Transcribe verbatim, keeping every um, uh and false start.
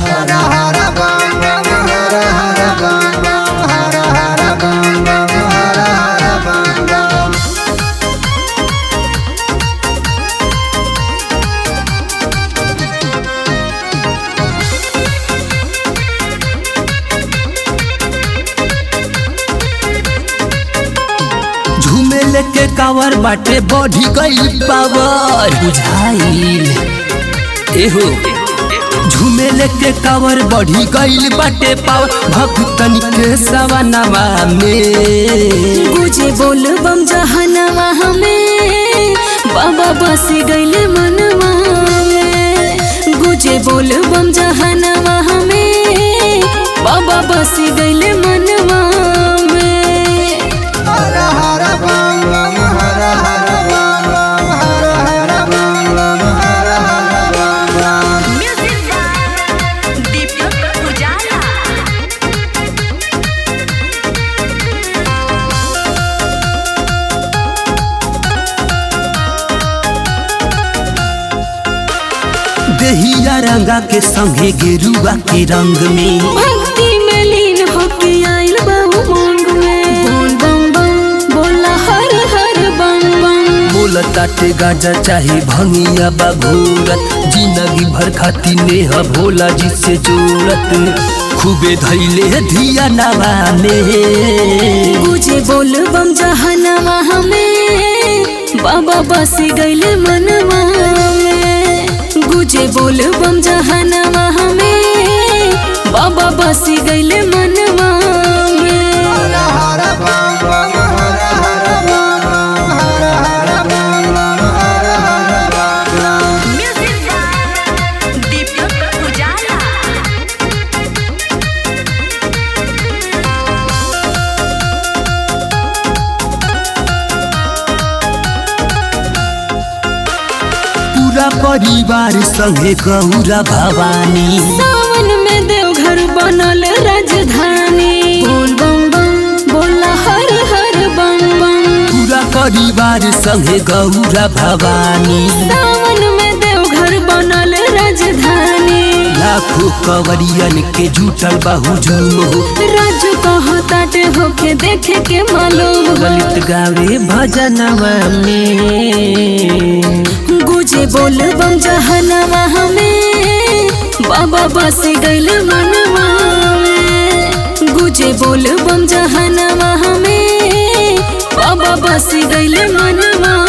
हर हर बम बम हर हर बम बम हर हर बम बम हर हर बम बम। झूमे लेके कावर बाटे बढ़ी गई पावर बुझाइल एहो। झूमे लेके कावर बढ़ी गई बाटे पावर भक्तन के सवनवा में। गुजे बोल बम जहनवा हमें बाबा बस गईले मनवा में। गुजे बोल बम जहनवा हमें बाबा बस गईले मनवा में। हर हर बम बम हर हर बम बम हर हर बम बम हर हर बम बम। म्यूजिक बाय दीपक उजाला। देहिया रंगा के संगे गेरुआ के रंग में। भक्ति में लीन होके आइल बाबू मांग में। बोल बम बम बोला हर हर बम बम। बोल ताटे गाजा चाहे भंगिया बाघोरत जिंदगी भर खाती नेह भोला जी से जोड़त खूबे धैले धिया नवा में। गुजे बोल बम जहनवा हमें बाबा बस गईले मनवा में। गुजे बोल बम जहनवा हमें बाबा बस गईले मनवा में। हर हर बम बम हर हर बम बम हर हर बम बम हर हर बम बम। म्यूजिक बाय दीपक उजाला। पूरा परिवार संगे गौरा भवानी। सावन में देवघर बनल राजधानी। बोल बम बम बोला हर हर बम बम। पूरा परिवार संगे गौरा भवानी। सावन में देवघर बनल राजधानी। लाखों कवरियन के जुटल बाहु झूम हो। राजू कहताटे होके देखे के मालूम हो। ललित गावे भजनवा में। गुजे बोल बम जहनवा हमें बाबा बस गईल मनवा में। गुजे बोल बम जहनवा हमें बाबा बस गईल मनवा